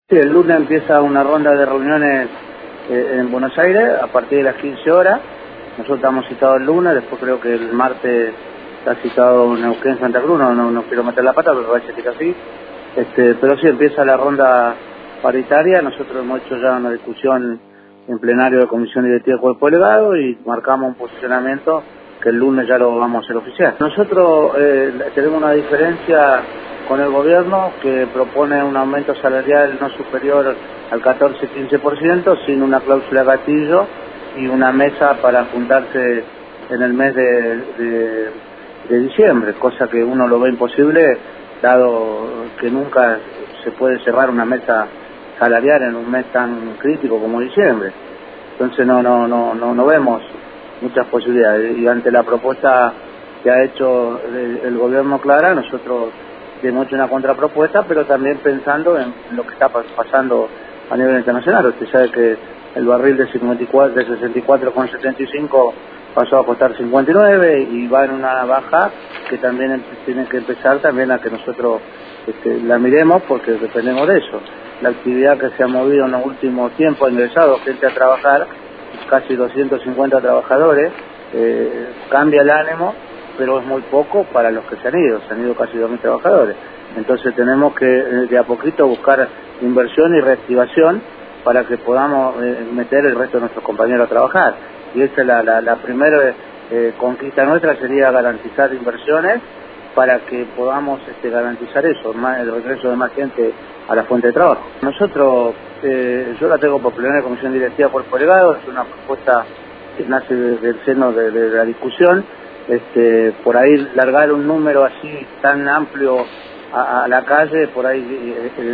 Sí, el lunes empieza una ronda de reuniones en Buenos Aires a partir de las 15 horas. Nosotros estamos citados el lunes, después creo que el martes está citado Neuquén, Santa Cruz, no quiero meter la pata, pero parece que es así. Pero sí, empieza la ronda paritaria. Nosotros hemos hecho ya una discusión en plenario de Comisión Directiva del Cuerpo Delegado y marcamos un posicionamiento que el lunes ya lo vamos a hacer oficial. Nosotros tenemos una diferencia con el gobierno que propone un aumento salarial no superior al 14-15% sin una cláusula gatillo y una mesa para juntarse en el mes de diciembre, cosa que uno lo ve imposible dado que nunca se puede cerrar una mesa salarial en un mes tan crítico como diciembre. Entonces no vemos muchas posibilidades y ante la propuesta que ha hecho el gobierno Clara, nosotros hemos hecho una contrapropuesta, pero también pensando en lo que está pasando a nivel internacional. Usted sabe que el barril de 64,75 pasó a costar 59 y va en una baja que también tiene que empezar también a que nosotros la miremos porque dependemos de eso. La actividad que se ha movido en los últimos tiempos, ha ingresado gente a trabajar, casi 250 trabajadores, cambia el ánimo, pero es muy poco para los que se han ido casi 2.000 trabajadores. Entonces tenemos que de a poquito buscar inversión y reactivación para que podamos meter el resto de nuestros compañeros a trabajar. Y esta es la primera conquista nuestra, sería garantizar inversiones para que podamos garantizar eso, el regreso de más gente a la fuente de trabajo. Nosotros, yo la tengo por plenaria de Comisión Directiva por Cuerpo Delegado, es una propuesta que nace del seno de la discusión. Por ahí largar un número así tan amplio a la calle, por ahí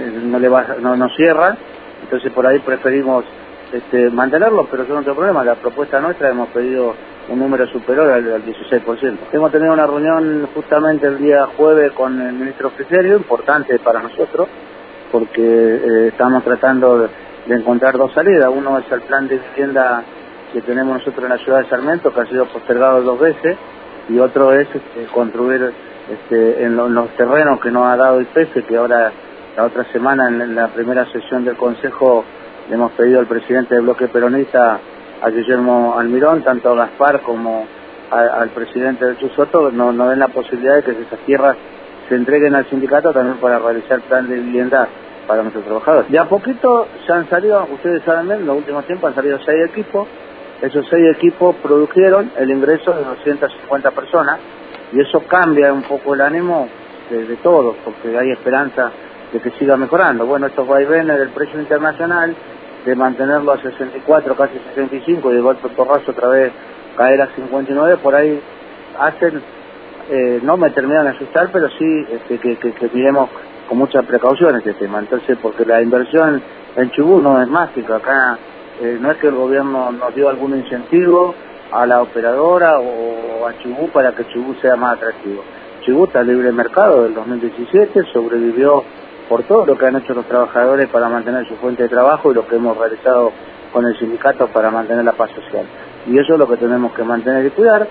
no cierra, entonces por ahí preferimos mantenerlo, pero eso no tengo problema. La propuesta nuestra hemos pedido un número superior al 16%. Hemos tenido una reunión justamente el día jueves con el ministro Frigerio, importante para nosotros, porque estamos tratando de encontrar dos salidas. Uno es el plan de vivienda que tenemos nosotros en la ciudad de Sarmiento, que ha sido postergado 2 veces, y otro es construir en los terrenos que nos ha dado IPF, que ahora la otra semana en la primera sesión del Consejo le hemos pedido al presidente del bloque peronista, a Guillermo Almirón, tanto a Gaspar como al presidente del Chusoto, nos den la posibilidad de que esas tierras se entreguen al sindicato también para realizar plan de vivienda para nuestros trabajadores. De a poquito se han salido, ustedes saben bien, en los últimos tiempos han salido 6 equipos. Esos 6 equipos produjeron el ingreso de 250 personas y eso cambia un poco el ánimo de todos, porque hay esperanza de que siga mejorando. Bueno, estos vaivenes del precio internacional, de mantenerlo a 64, casi 65 y de golpe porrazo otra vez caer a 59, por ahí hacen, no me terminan de asustar, pero sí que miremos con mucha precaución este tema. Entonces, porque la inversión en Chubut no es mágica, acá no es que el gobierno nos dio algún incentivo a la operadora o a Chubut para que Chubut sea más atractivo. Chubut está libre mercado del 2017, sobrevivió por todo lo que han hecho los trabajadores para mantener su fuente de trabajo y lo que hemos realizado con el sindicato para mantener la paz social. Y eso es lo que tenemos que mantener y cuidar.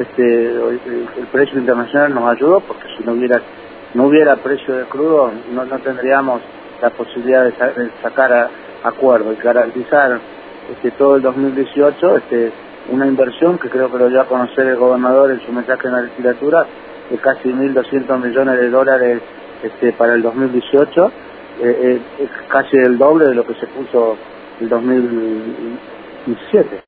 El precio internacional nos ayudó, porque si no hubiera precio de crudo, no tendríamos la posibilidad de sacar acuerdos y garantizar todo el 2018 una inversión que creo que lo dio a conocer el gobernador en su mensaje en la legislatura de casi 1.200 millones de dólares para el 2018, es casi el doble de lo que se puso el 2017.